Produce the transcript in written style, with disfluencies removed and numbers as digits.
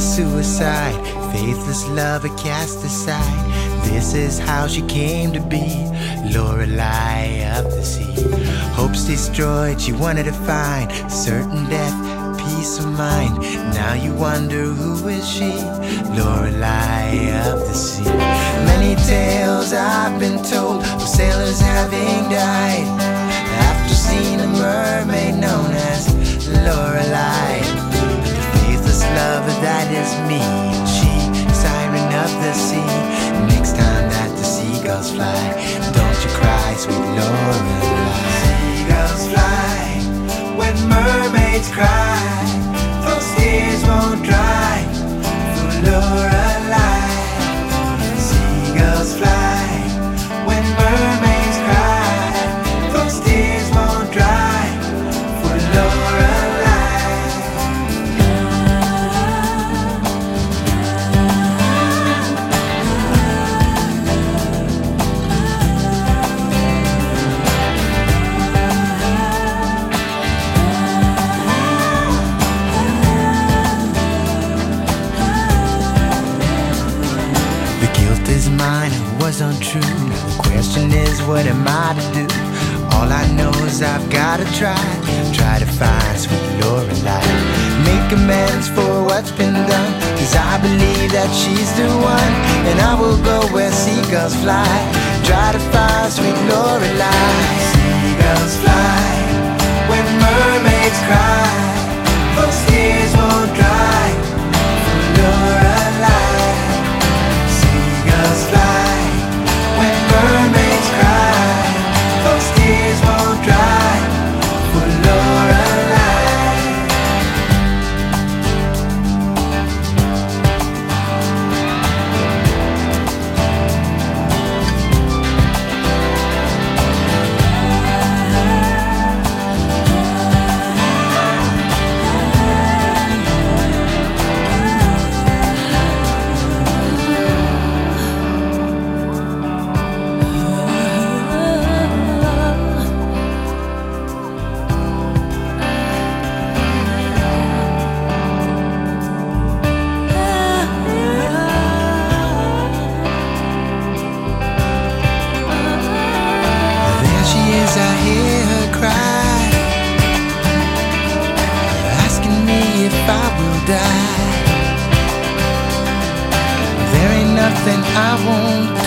suicide, faithless love are cast aside. This is how she came to be, Lorelei of the sea. Hopes destroyed, she wanted to find certain death, peace of mind. Now you wonder, who is she? Lorelei of the sea. Many tales I've been told of sailors having died after seeing a mermaid known as Lorelei. The faithless lover, that is me, and she, siren of the sea. Next time that the seagulls fly, don't you cry, sweet Lorelei. Seagulls fly when mermaids cry, those tears won't dry for Lorelei. Seagulls fly when mermaids cry, those tears won't dry for Lorelei. Mine, it was untrue. The question is, what am I to do? All I know is I've gotta try to find sweet Lorelei. Make amends for what's been done, 'cause I believe that she's the one. And I will go where seagulls fly, try to find sweet Lorelei. Seagulls fly when mermaids cry, those tears won't dry for Lorelei. Seagulls fly when mermaids cry, those tears won't dry for Lorelei. I hear her cry, asking me if I will die. There ain't nothing I won't